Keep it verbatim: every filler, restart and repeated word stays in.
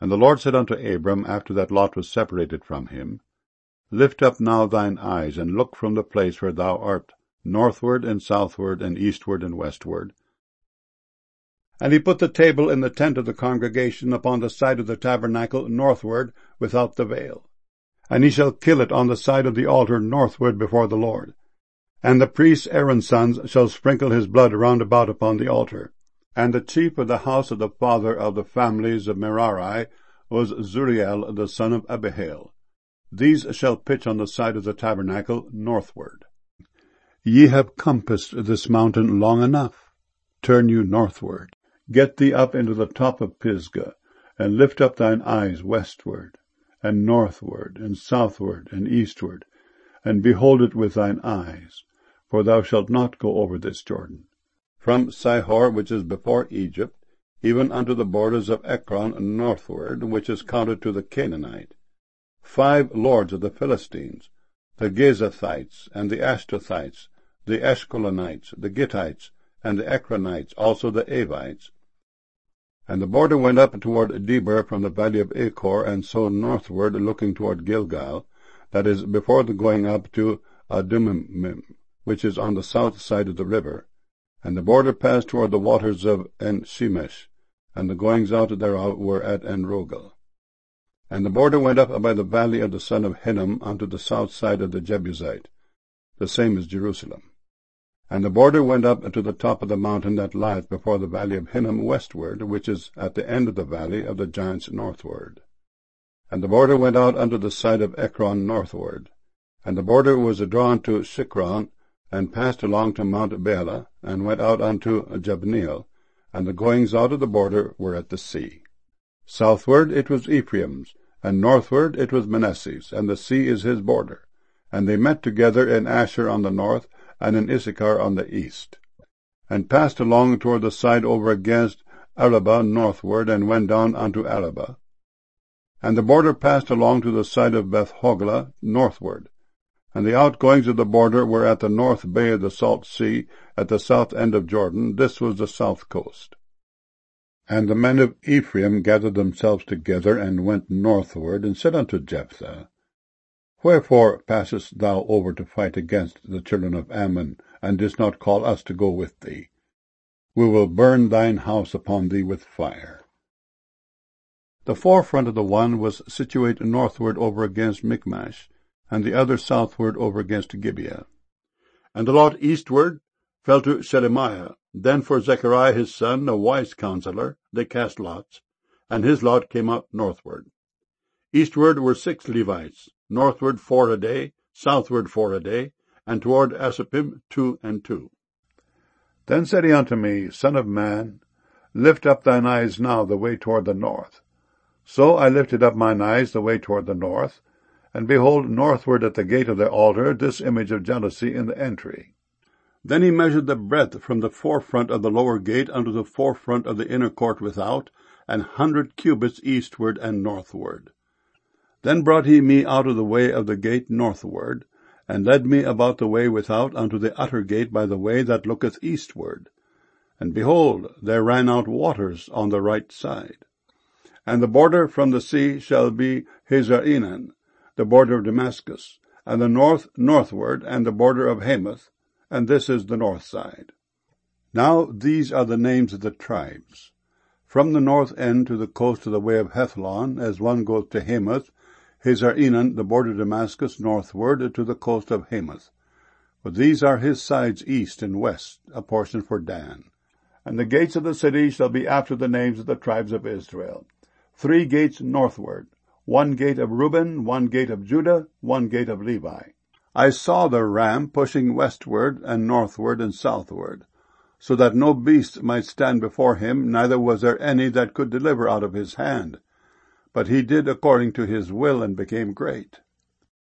And the Lord said unto Abram, after that Lot was separated from him, Lift up now thine eyes, and look from the place where thou art, northward and southward and eastward and westward. And he put the table in the tent of the congregation upon the side of the tabernacle northward without the veil. And he shall kill it on the side of the altar northward before the Lord. And the priest Aaron's sons shall sprinkle his blood round about upon the altar. And the chief of the house of the father of the families of Merari was Zuriel the son of Abihail. These shall pitch on the side of the tabernacle northward. Ye have compassed this mountain long enough. Turn you northward. Get thee up into the top of Pisgah, and lift up thine eyes westward, and northward, and southward, and eastward, and behold it with thine eyes, for thou shalt not go over this Jordan. From Sihor, which is before Egypt, even unto the borders of Ekron northward, which is counted to the Canaanite. Five lords of the Philistines, the Gezathites, and the Ashtothites, the Ashkelonites, the Gittites, and the Ekronites, also the Avites. And the border went up toward Debir from the valley of Achor, and so northward, looking toward Gilgal, that is, before the going up to Adumim, which is on the south side of the river. And the border passed toward the waters of En-Shemesh, and the goings out thereof were at En-Rogel. And the border went up by the valley of the son of Hinnom unto the south side of the Jebusite. The same is Jerusalem. And the border went up to the top of the mountain that lieth before the valley of Hinnom westward, which is at the end of the valley of the giants northward. And the border went out unto the side of Ekron northward. And the border was drawn to Shikron, and passed along to Mount Bela, and went out unto Jabneel, and the goings out of the border were at the sea. Southward it was Ephraim's, and northward it was Manasseh's, and the sea is his border. And they met together in Asher on the north, and in Issachar on the east, and passed along toward the side over against Arabah northward, and went down unto Arabah. And the border passed along to the side of Beth-hoglah northward, and the outgoings of the border were at the north bay of the salt sea, at the south end of Jordan. This was the south coast. And the men of Ephraim gathered themselves together, and went northward, and said unto Jephthah, Wherefore passest thou over to fight against the children of Ammon, and didst not call us to go with thee? We will burn thine house upon thee with fire. The forefront of the one was situate northward over against Michmash, and the other southward over against Gibeah. And the lot eastward fell to Shelemiah. Then for Zechariah his son, a wise counselor, they cast lots, and his lot came out northward. Eastward were six Levites, northward four a day, southward four a day, and toward Asapim two and two. Then said he unto me, Son of man, lift up thine eyes now the way toward the north. So I lifted up mine eyes the way toward the north, and behold, northward at the gate of the altar, this image of jealousy in the entry. Then he measured the breadth from the forefront of the lower gate unto the forefront of the inner court without, an hundred cubits eastward and northward. Then brought he me out of the way of the gate northward, and led me about the way without unto the utter gate by the way that looketh eastward. And behold, there ran out waters on the right side. And the border from the sea shall be Hazar-Enan, the border of Damascus, and the north northward, and the border of Hamath, and this is the north side. Now these are the names of the tribes. From the north end to the coast of the way of Hethlon, as one goes to Hamath, Hazar-Enan, the border of Damascus, northward to the coast of Hamath. For these are his sides east and west, a portion for Dan. And the gates of the city shall be after the names of the tribes of Israel. Three gates northward, one gate of Reuben, one gate of Judah, one gate of Levi. I saw the ram pushing westward and northward and southward, so that no beast might stand before him, neither was there any that could deliver out of his hand. But he did according to his will, and became great.